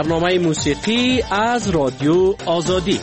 برنامه موسیقی از رادیو آزادی.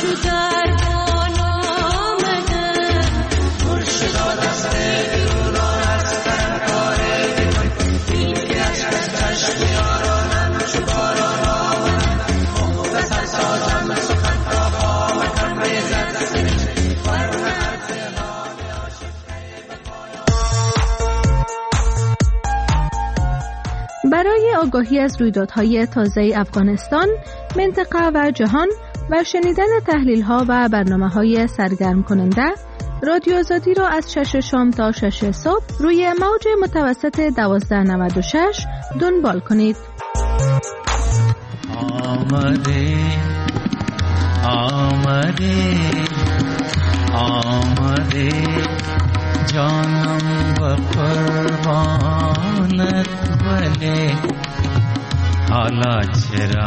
برای آگاهی از رویدادهای تازه افغانستان، منطقه و جهان و شنیدن تحلیل‌ها و برنامه‌های سرگرم کننده، رادیو آزادی را از 6 شام تا 6 صبح روی موج متوسط 1296 دنبال کنید. آمده آمده آمده جانم و قربانت ولی حالا چرا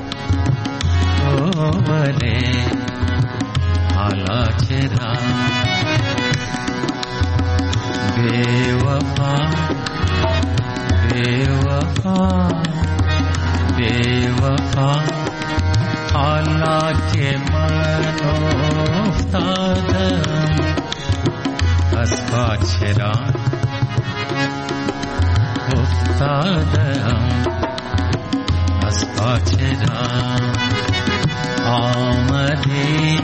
تو ولی حالا چرا بے وفا بے وفا بے وفا حالا که من افتادم از پا چرا افتادم از پا چرا آمدی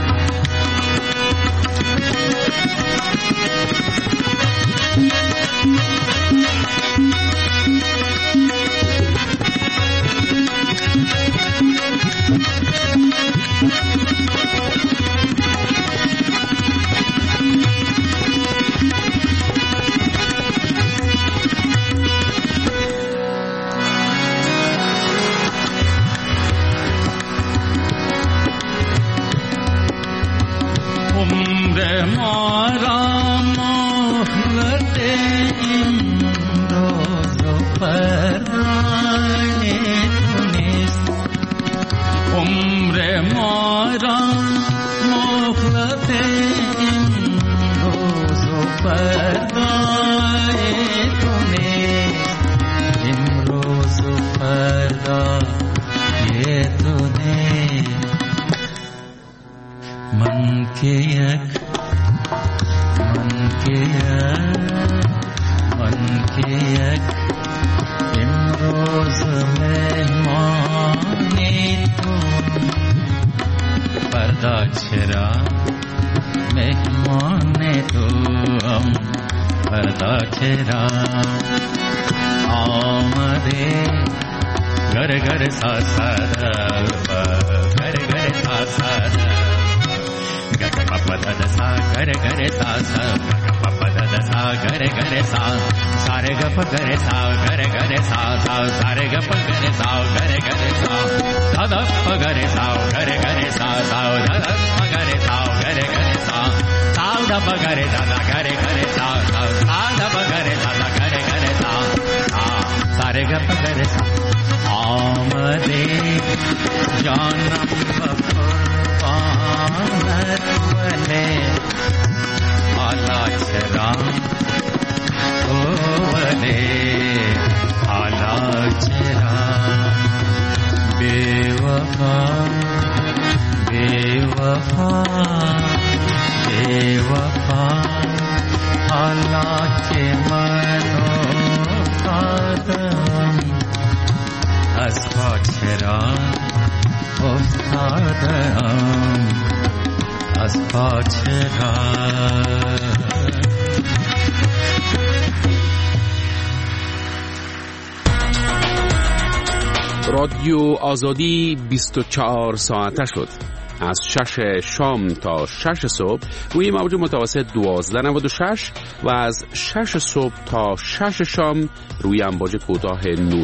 رادیو آزادی 24 ساعته شد. از 6 شام تا 6 صبح روی موج متوسط 1296 و از 6 صبح تا 6 شام روی امواج کوتاه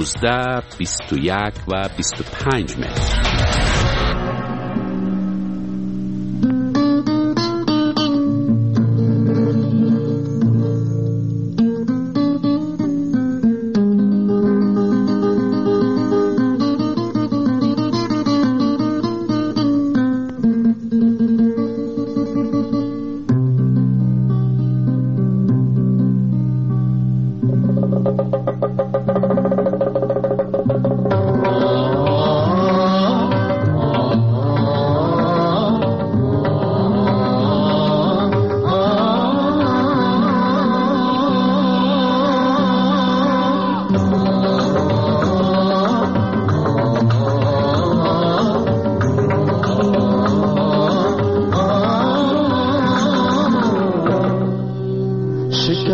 19، 21 و 25 متر.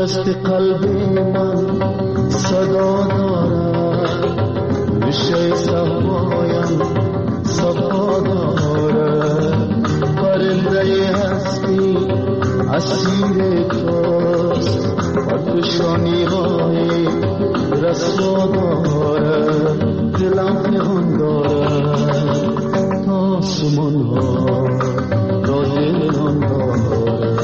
دست قلب من صدا دارد، ریشه صفایم صفا دارد. پرنده هستی اسیر توست، پرفشانی های رسوا دارد. دلم پنهان دارد، آسمان ها را دلان دارد.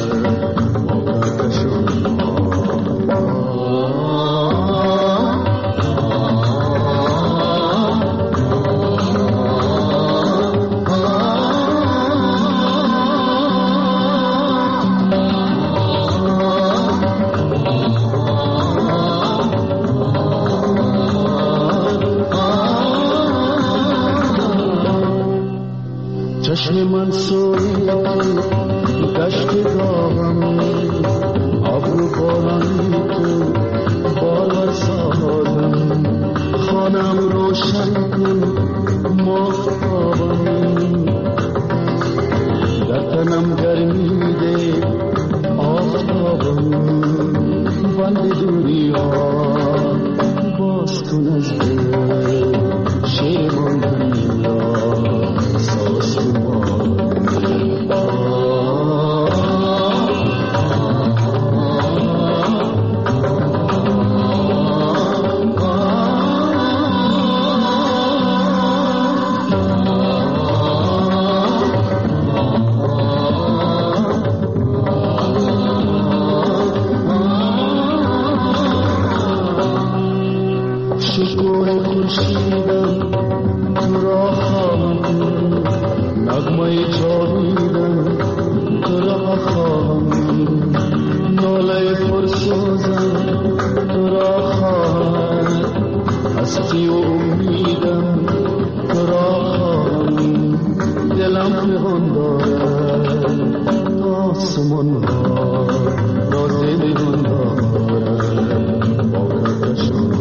چشم من سوی دشت داغم، ابرو بارانی تو بالا سادم. خانم روشن کن ماهتابم، در تنم گرمی ده آفتابم. بند دوری ها باز کن از دل، شیمان دنی را ساز کن. شکوه خورشیدم تو را خواهم، نغمه جاویدم تو را خواهم. ناله پرسوزم تو را خواهم، هستی و امیدم تو را خواهم. دلم پنهان دارد، آسمان ها را دلان دارد. باقیشان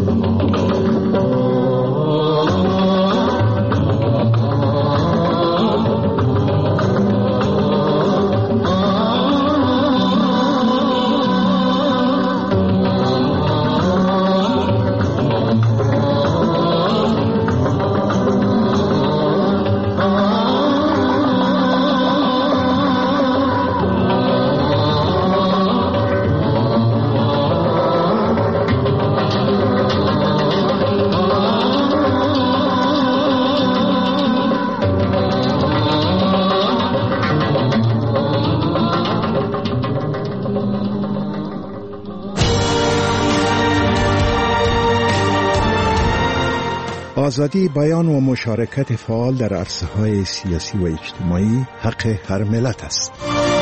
آزادی بیان و مشارکت فعال در عرصه‌های سیاسی و اجتماعی حق هر ملت است.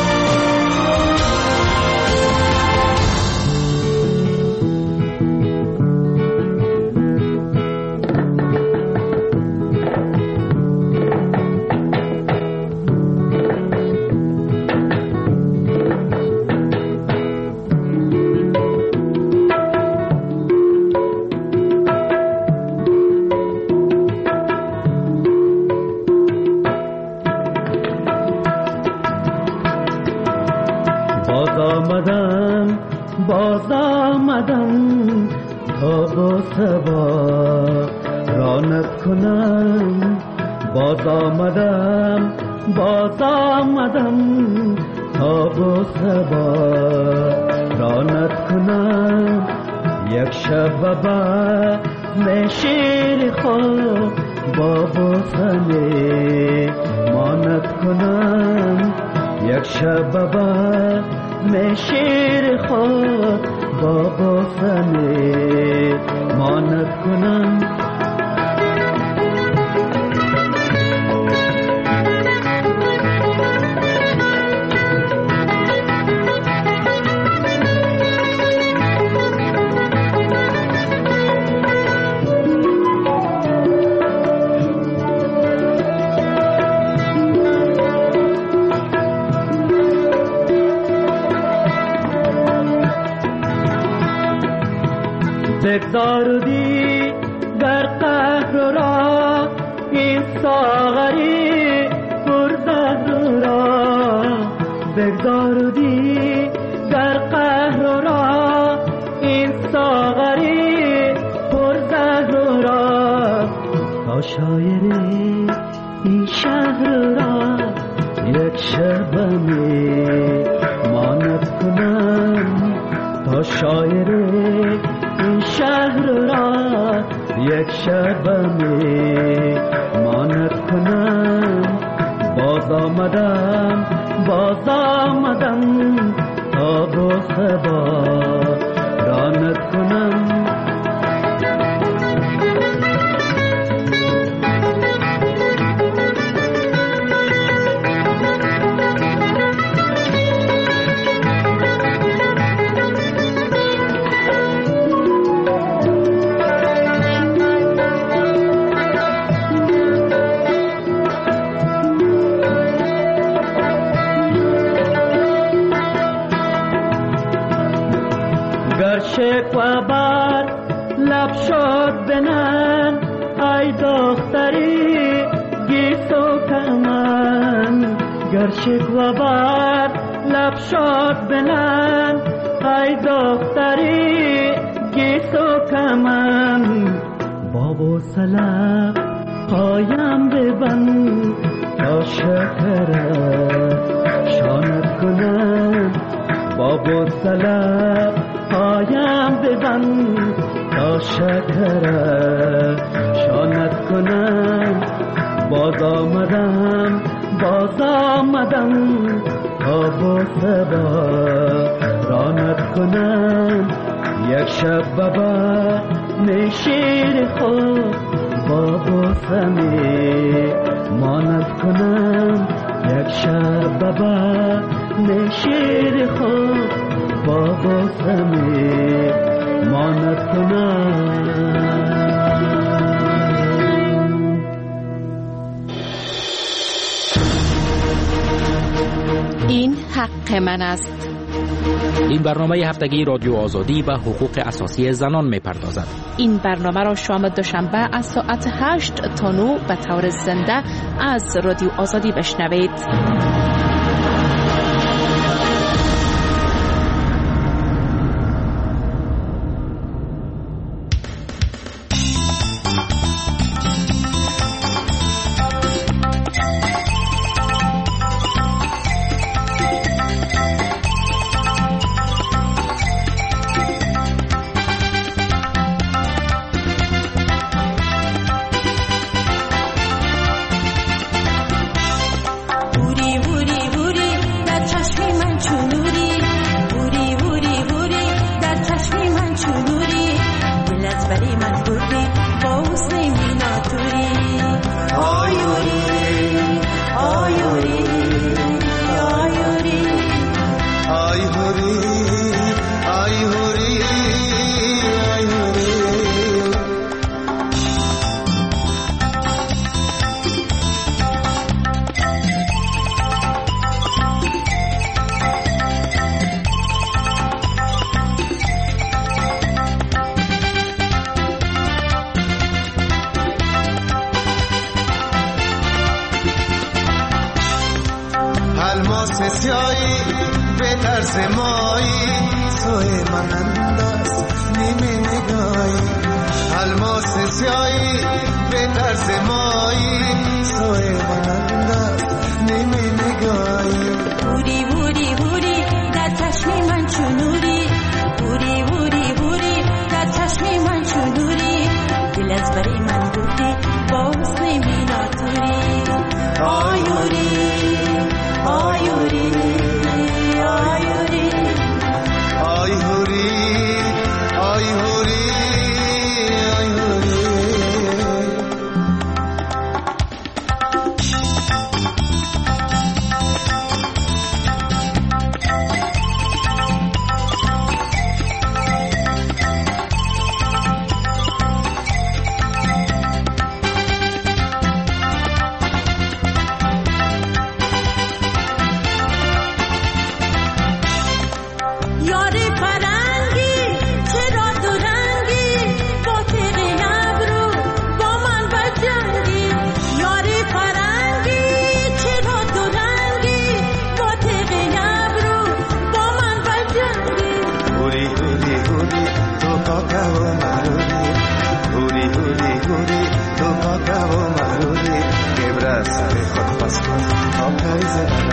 باز آمدم تا با سبا رانت کنم. باز آمدم تا با سبا رانت کنم. یک شب بعد شیر خود با بوسنه مانت کنم. یک شب بعد شیر خود با بوسنه مانت کنم. بگذاردی در قهر را این ساغری پردرد را. بگذاردی در قهر را یک شبمی مانت کنم تا شاعر این شهر را، یک شبمی مانت کنم. باز آمدم تا با صبا رانت کنم. شکوه بر لب شد بنن، ای دختری گیسو کمن. گر شکوه بر لب شد بنن، ای دختری گیسو کمن. بابو سلام پایم ببند تا شکر شانت کنم. بابو سلام پایم ببند تا شکر شانت کنم. باز آمدم تا با صدا رانت کنم. یک شب بابا نشیر خود با بوسمی مانت کنم. یک شب بابا نشیر خود با بوسمی مانت کنم. این حق من است. این برنامه هفتگی رادیو آزادی و حقوق اساسی زنان می‌پردازد. این برنامه را شام دوشنبه از ساعت 8 تا 9 به طور زنده از رادیو آزادی بشنوید.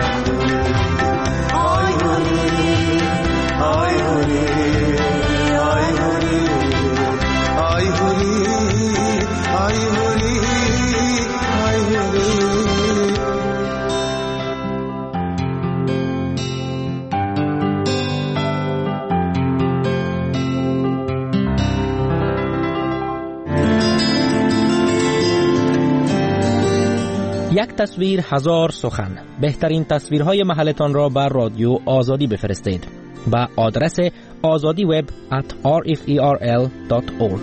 یک تصویر هزار سخن. بهترین تصویرهای محلتان را بر رادیو آزادی بفرستید به آدرس azadiweb@rferl.org.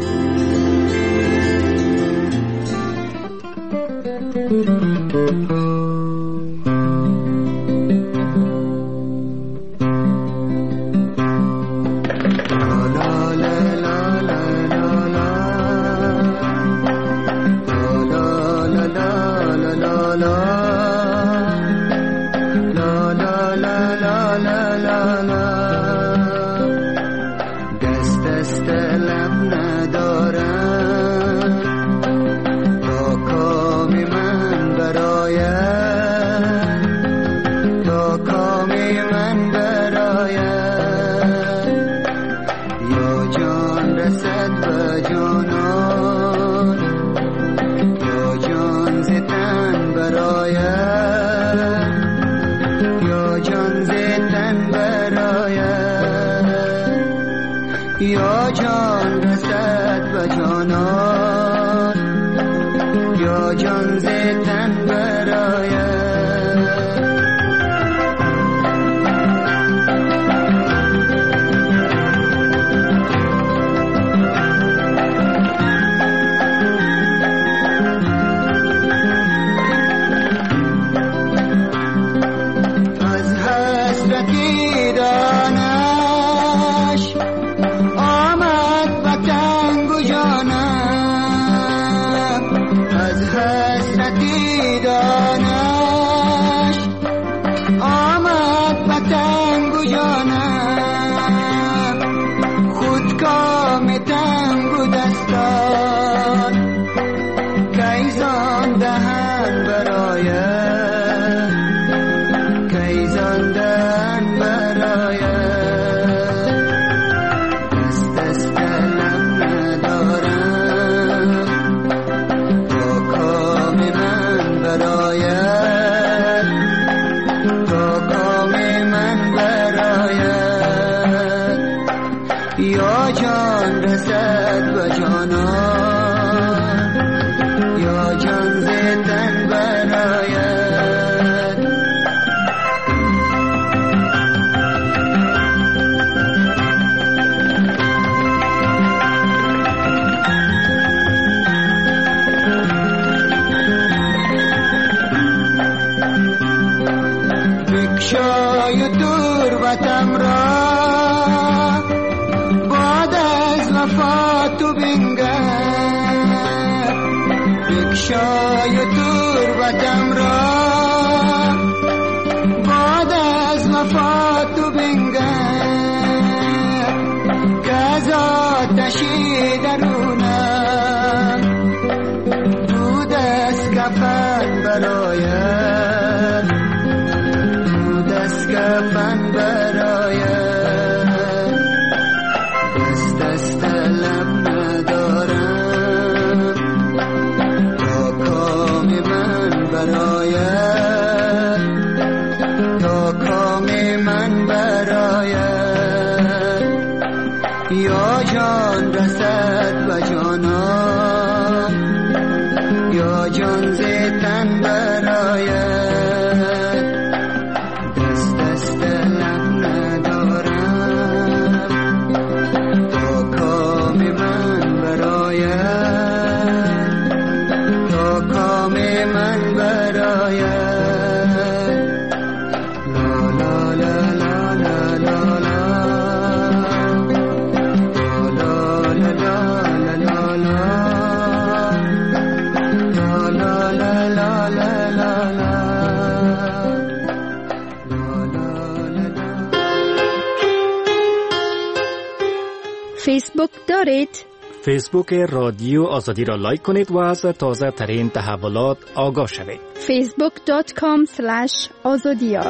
یا جان رسد به جانان یا جان ز تن برآید. از حسرتی دانش آمد به تنگ و جانم، از حسرتی دانش آمد به تنگ و جانم، خود کام تنگ و دستان کیزان دهن براید، کیزان دهن براید. دست لب ندارم تا کام من براید، تا کام من براید. یا جان رسد به جانان یا جان ز تن براید. بکشای تربتم را بعد از وفات تو بنگر، بکشای تربتم را بعد از وفات تو بنگر، که از آتشی درونم دود از کفن براید، دود از کفن براید. دست لب ندارم تا کام من براید، تا کام من براید. یا جان رسد به جانان یا جان ز تن براید. دست لب ندارم تا کام من براید، تا کام من براید. لا لا لا لا لا لا لا لا لا لا فیسبوک دارید؟ فیسبوک رادیو آزادی را لایک کنید و از تازه ترین تحولات آگاه شوید. facebook.com/azadiyar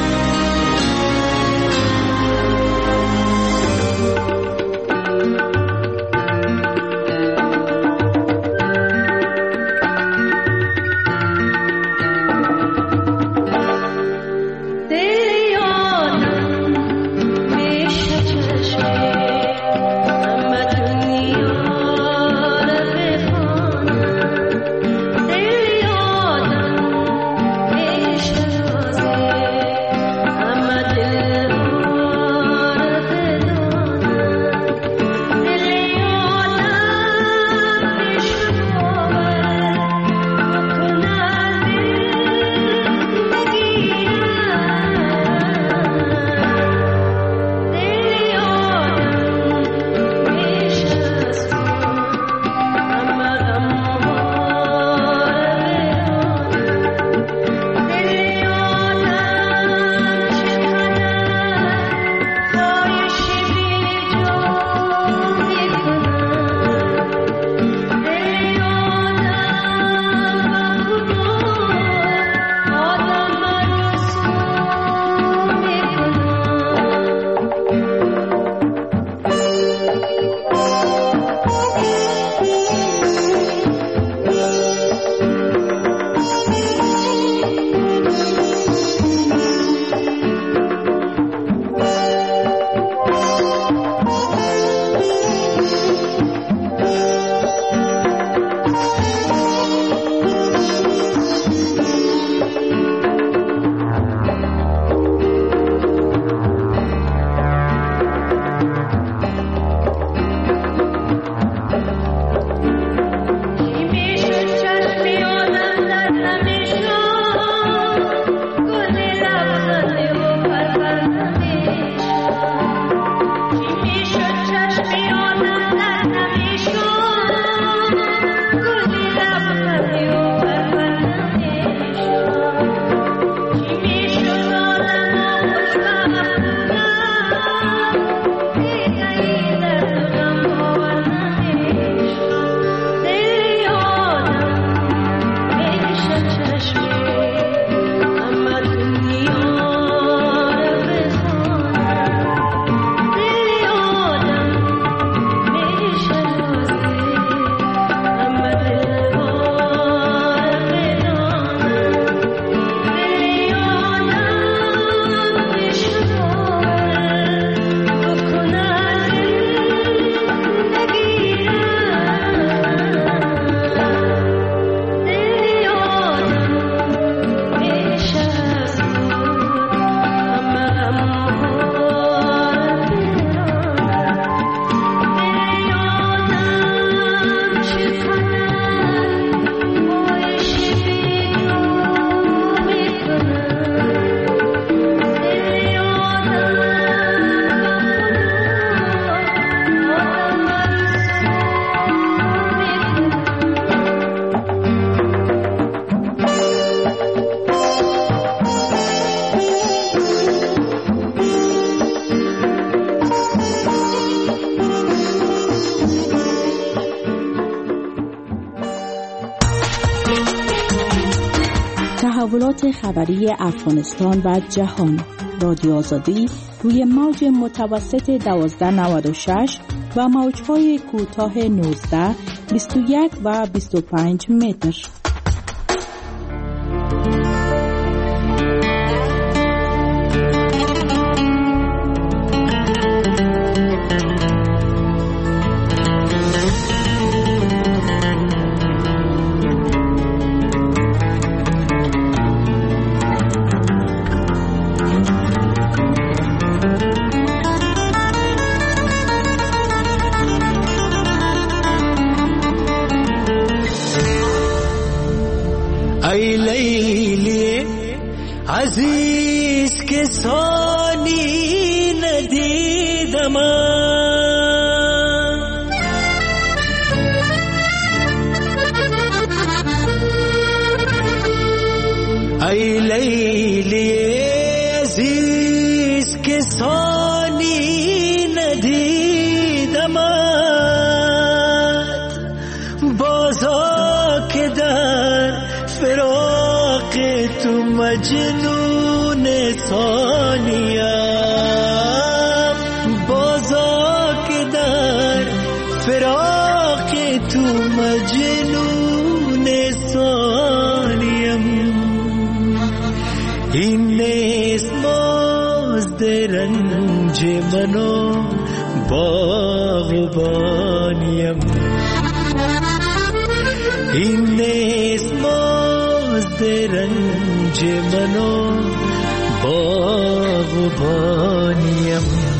تحولات خبری افغانستان و جهان. رادیو آزادی روی موج متوسط 1296 و موج‌های کوتاه 19، 21 و 25 متر. ای لیلی عزیز که ثانی ندیدم، ای لیلی عزیز که ثانی ندیدم، مجنون ثانیم، بازا که در فراق تو مجنون ثانیم. این نیست مزد رنج منو باغبانیم، این نیست مزد رنج منو باغبانیم.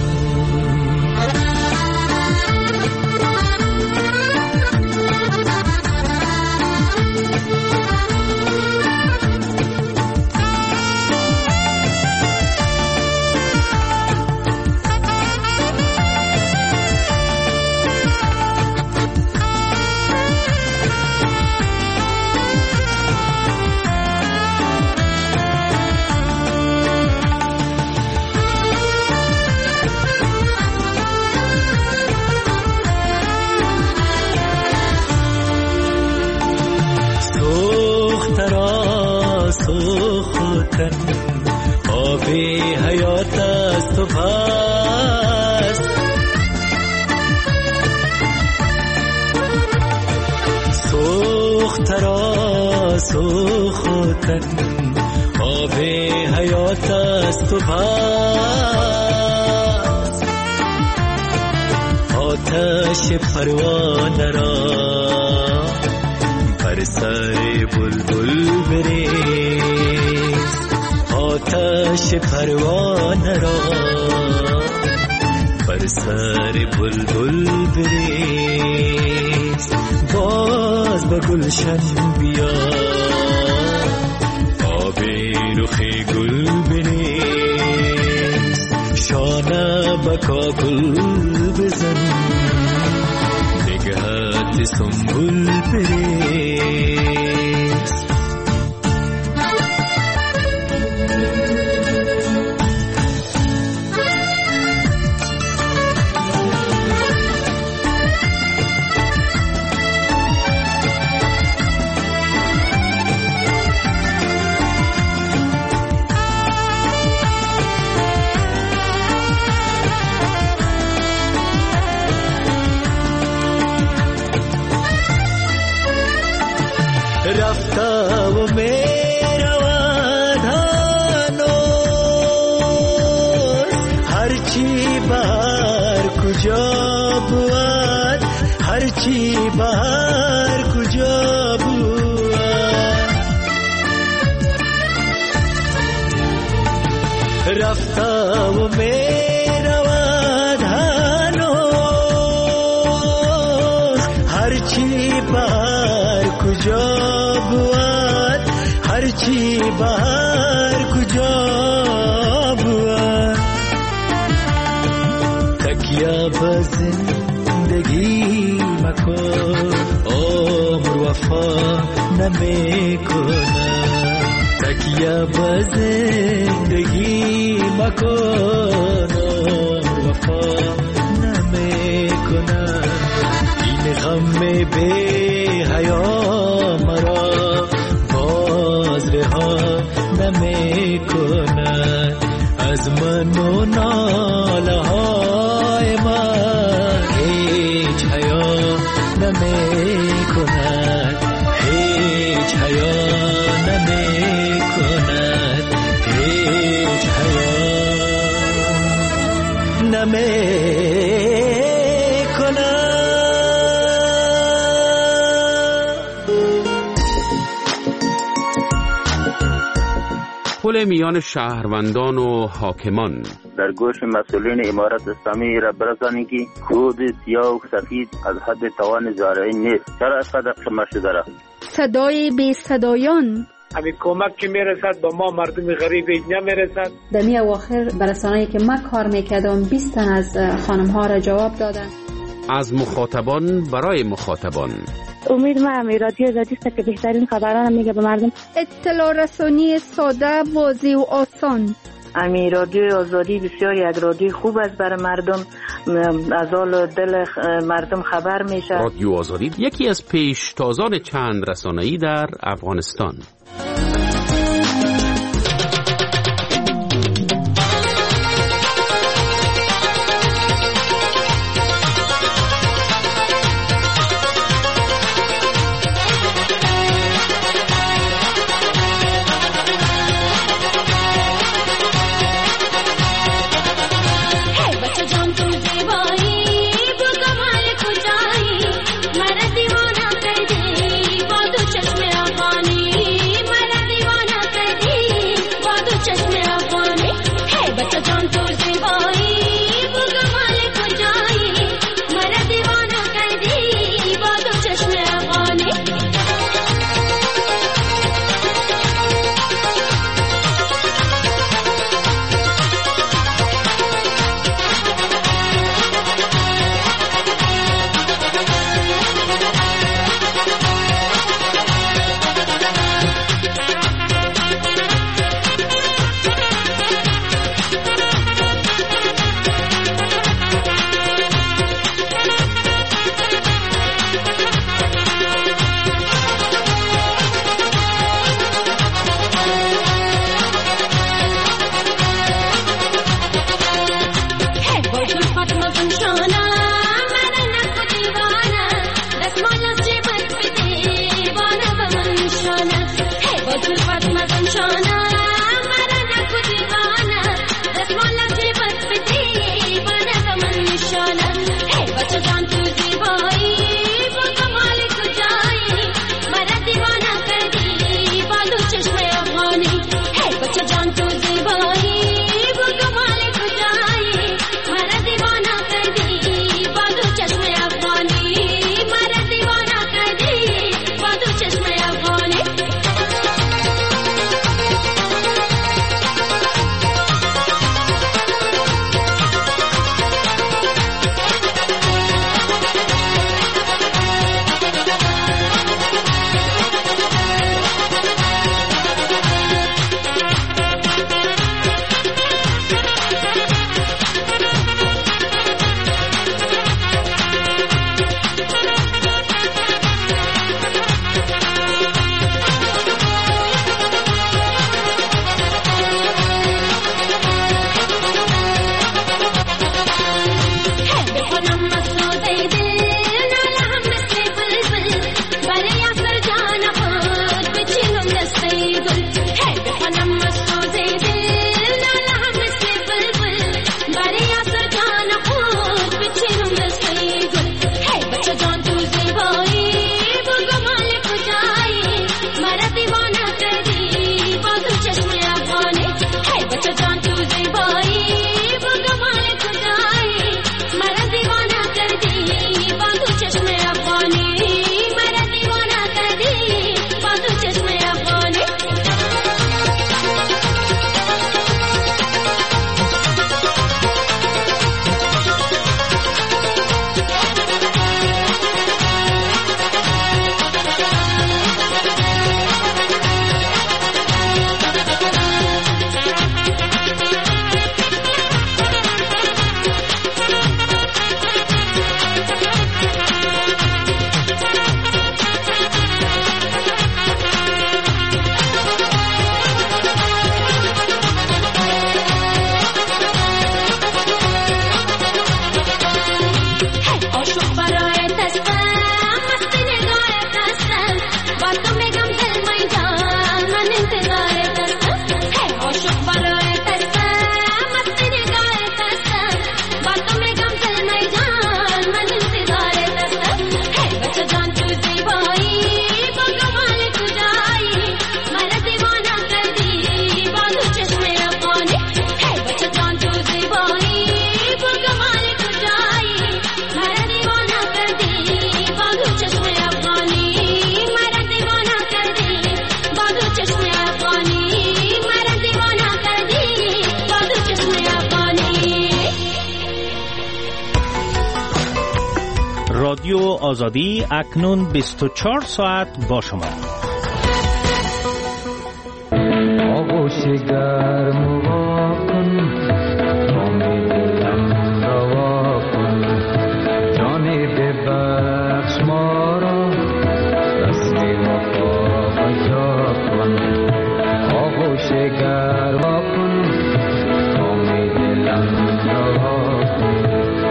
آب حیات است و پس سوخترا سوختن، آب حیات است و پس آتش پروانه را بر سر بلبل بریز، آتش پروانه را بر سر بلبل بریز. باز به گلشن بیا، آب رخ گل بریز، شانه به کاکل بزن، نگهت سنبول بریز. رفته و میرود هنوز، هرچی بهر کجا بود، هرچی بهر کجا بود. رفته و میرود هنوز، هرچی بهر کجا بود، هرچی بهر کجا بود. تکیه به زندگی مکن، عمر وفا نمیکنه. تکیه به زندگی مکن، عمر وفا نمیکنه. این غم بی حیا مرا باز رها نمیکنه. از من و ناله های من هیچ حیا نمیکنه، هیچ حیا نمیکنه، هیچ حیا نمیکنه. پل میان شهروندان و حاکمان. در گوش مسئولین امارت اسلامی را برسانید که خود سیاه و سفید از حد توان زارعی نیست. چرا از قدر خمار شده را؟ صدای بی صدایان. همین کمک که میرسد با ما مردم غریب نمیرسد. دمی اواخر برسانه‌ای که من کار میکردم 20 تن از خانم ها را جواب دادن. از مخاطبان برای مخاطبان. امید من رادیو آزادی است که بهترین خبران میگه به مردم. اطلاع رسانی ساده، واضح و آسان. امی رادیو آزادی بسیار یک رادیو خوب است برای مردم، از حال دل مردم خبر میشه. رادیو آزادی یکی از پیشتازان چند رسانه‌ای در افغانستان. رادیو آزادی اکنون 24 ساعت با شما. آغوش گرم واکن امید دلم روا کن جان ببخش ما را رسم وفا بجا کن آغوش گرم واکن امید دلم روا کن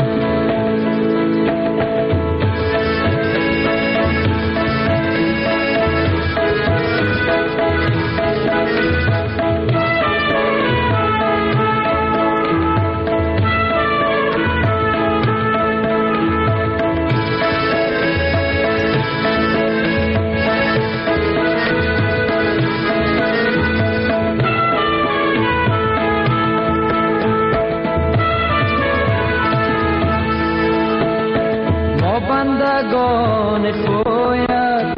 بندگان تویت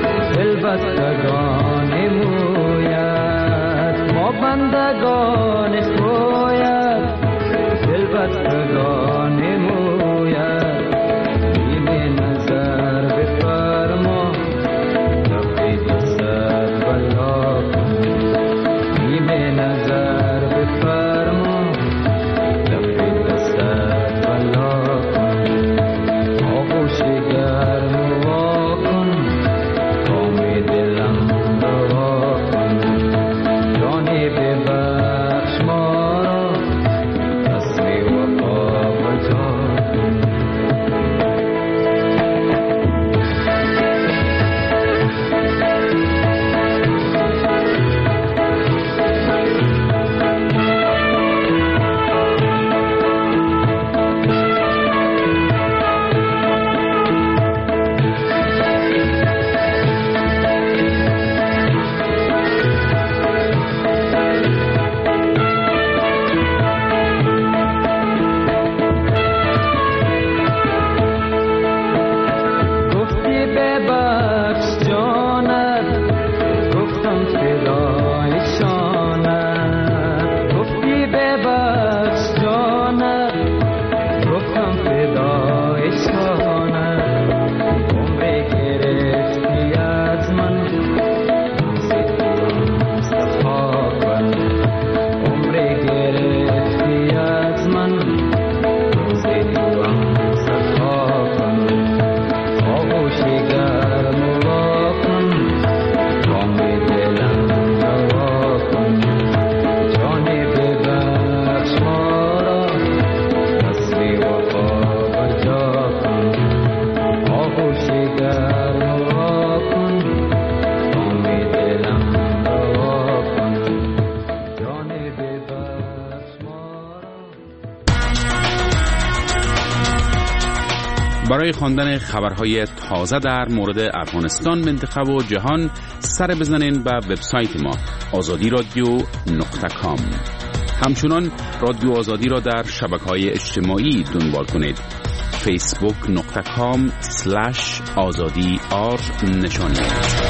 دلبستگان مویت ما بندگان تویت دلبستگان مویت بیم نظر بفرما تفید سر بلا کن بیم نظر بفرما تفید سر بلا کن آغوش گرم واکن امید دلم روا کن جان ببخش ما را رسم وفا بجا کن برای خواندن خبرهای تازه در مورد افغانستان، منطقه و جهان سر بزنین به وبسایت ما azadi.radio.com. همچنان رادیو آزادی را در شبکه‌های اجتماعی دنبال کنید. facebook.com/azadi_r نشانید.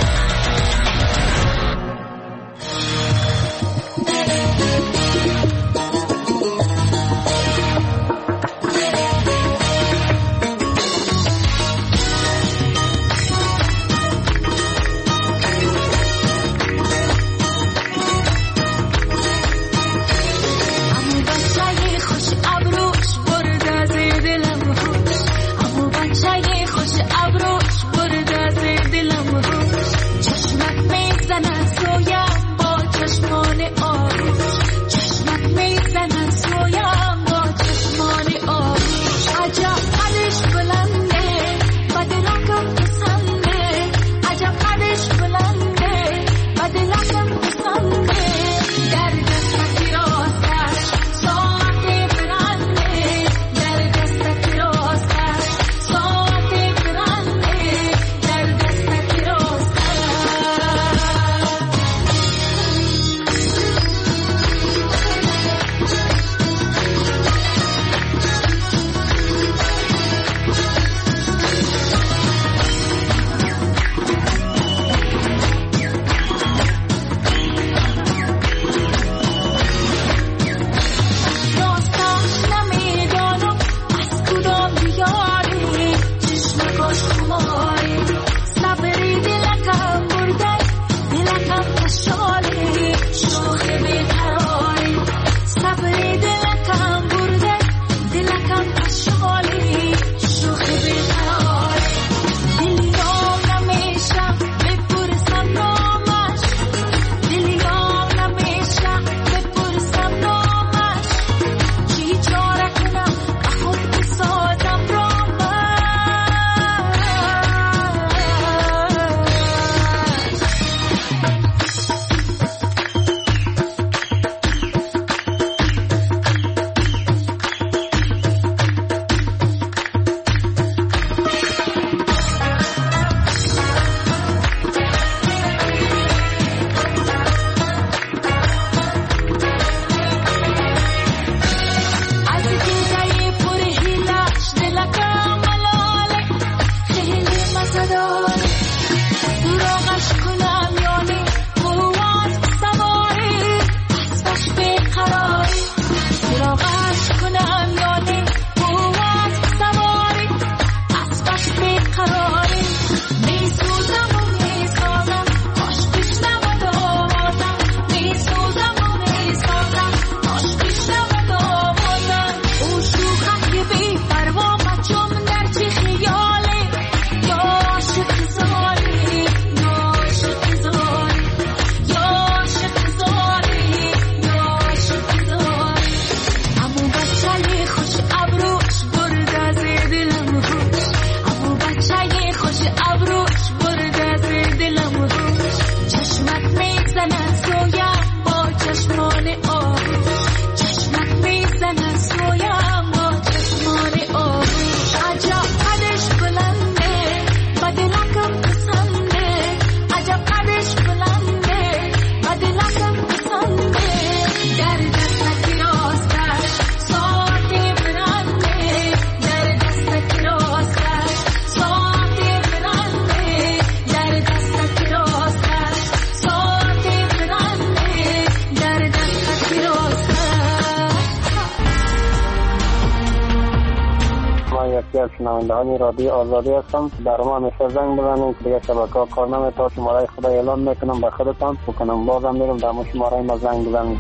یکی از شنونده‌های رادیو آزادی هستم. برام همیشه زنگ بزنید که دیگه شبکه‌ها کار نمی‌کنه. شماره خدا اعلام میکنم به خودتان بکنم بازم میرم در شماره ما زنگ بزنید.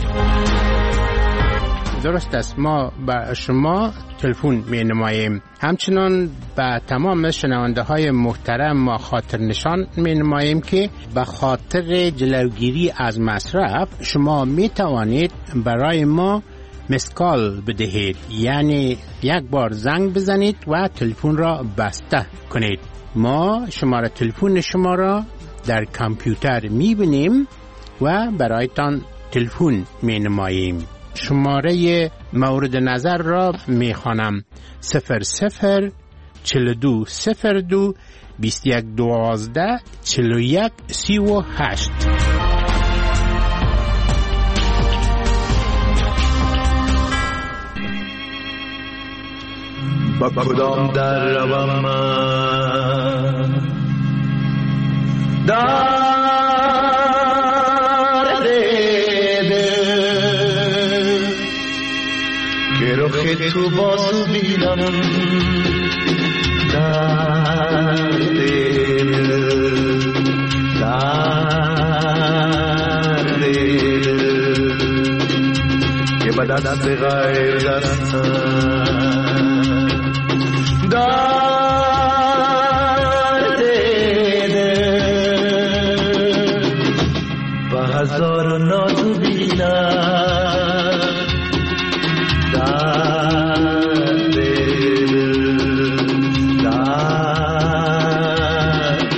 درست است، ما به شما تلفن می نماییم. همچنان به تمام شنونده های محترم ما خاطر نشان می نماییم که به خاطر جلوگیری از مصرف شما می توانید برای ما مسکال بدهید، یعنی یک بار زنگ بزنید و تلفن را بسته کنید. ما شماره تلفن شما را در کامپیوتر می بینیم و برایتان تلفن می نماییم. شماره مورد نظر را می خوانم: 00 42 02 21 12 41 38. با کدام در روم من درد دل که رخ تو باز بینم، درد دل که به دست غیر دستم درد دل به هزار ناز بینم، درد دل درد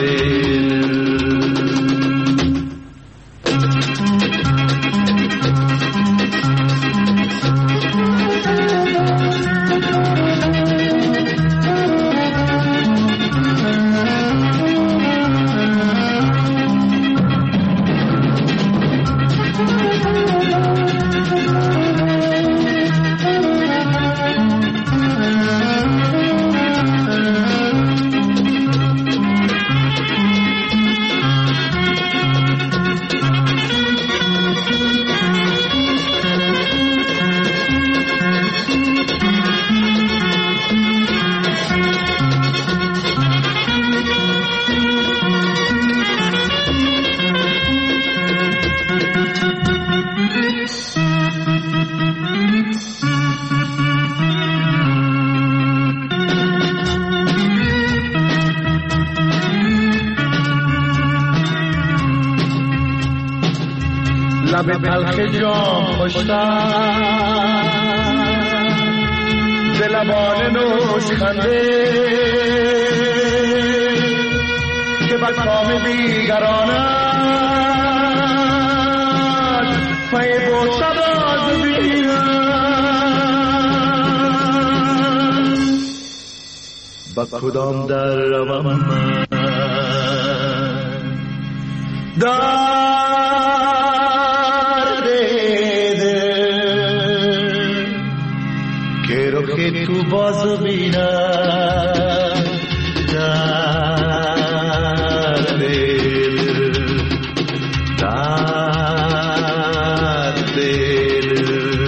لب تلخ جام خوشتر به لبان نوش خنده که به کام بیگرانت پی بوسه باز بینم. با کدام در روم من که تو باز بینم، درد دل درد دل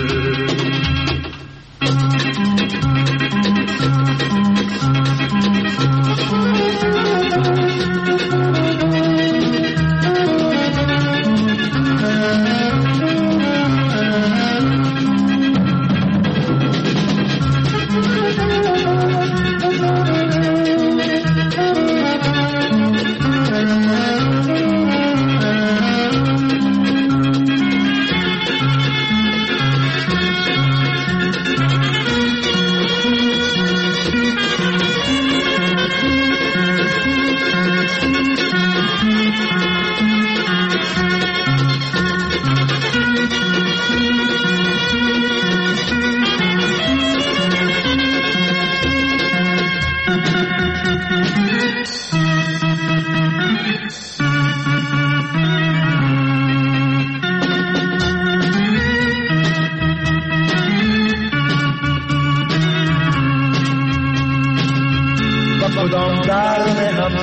کدام درد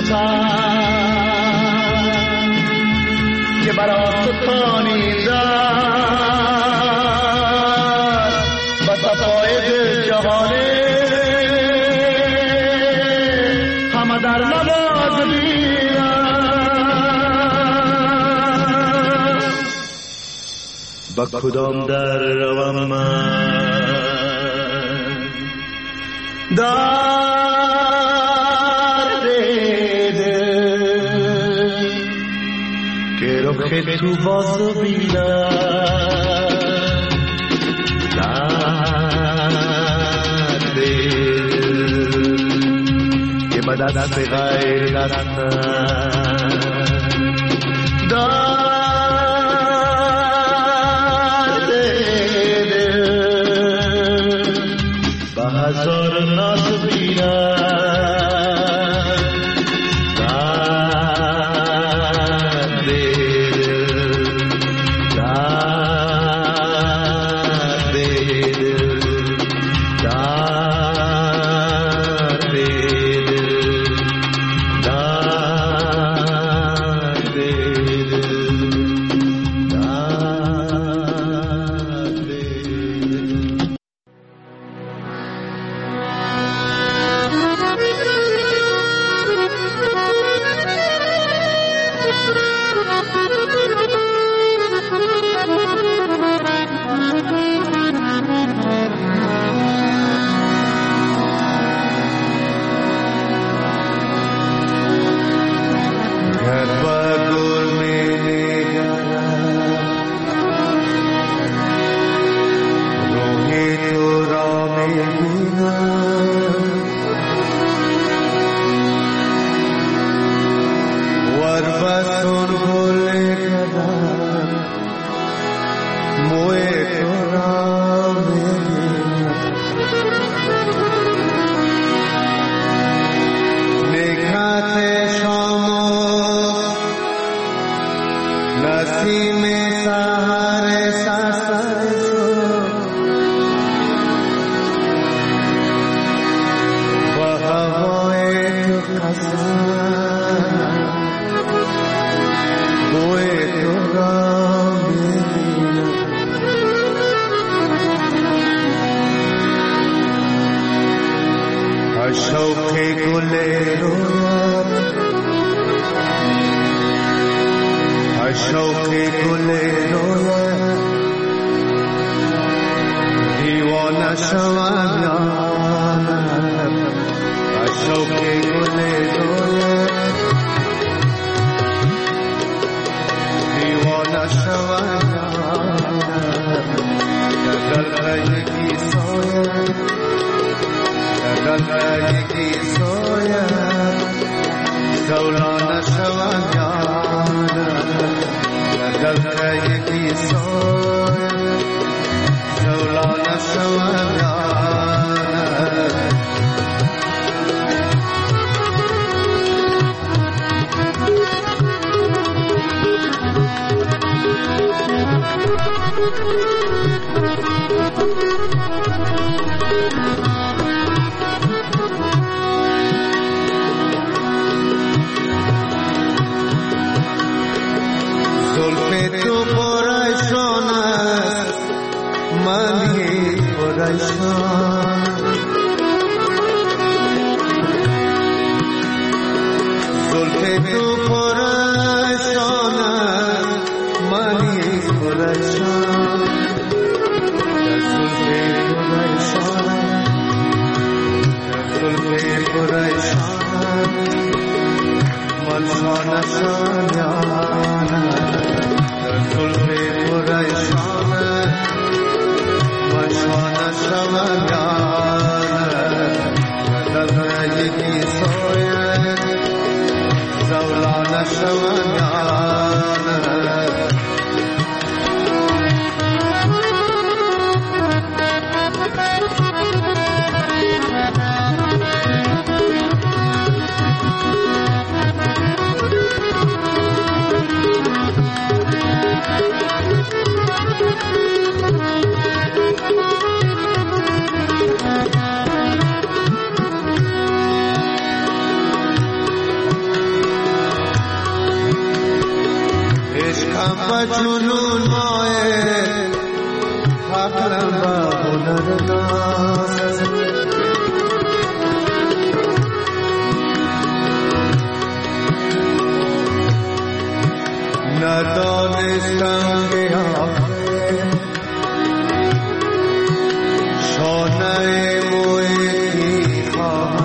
همسر که برات تانیدن و صفای دل جهانه هر نواز بیرم با کدام در روم من درد دل که رخ تو باز بیرم درد دل که با دست غیر دستم درد دل با هزار ناز بیرم درد دل درد دل درد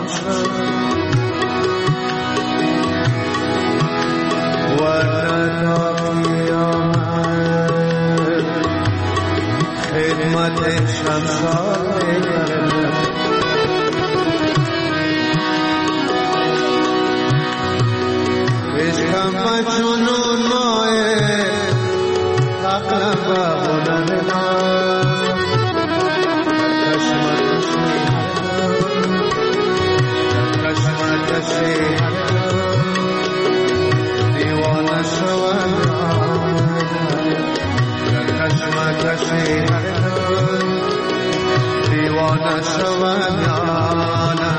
شد و تا قیامت خدمت شمشاد کردم. عشقم و جنون ماه عقلم و هنر دیوانه شوم دیوانه شوم یانه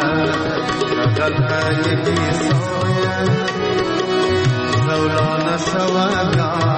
قلب یکی سایه زولانه شوم یانه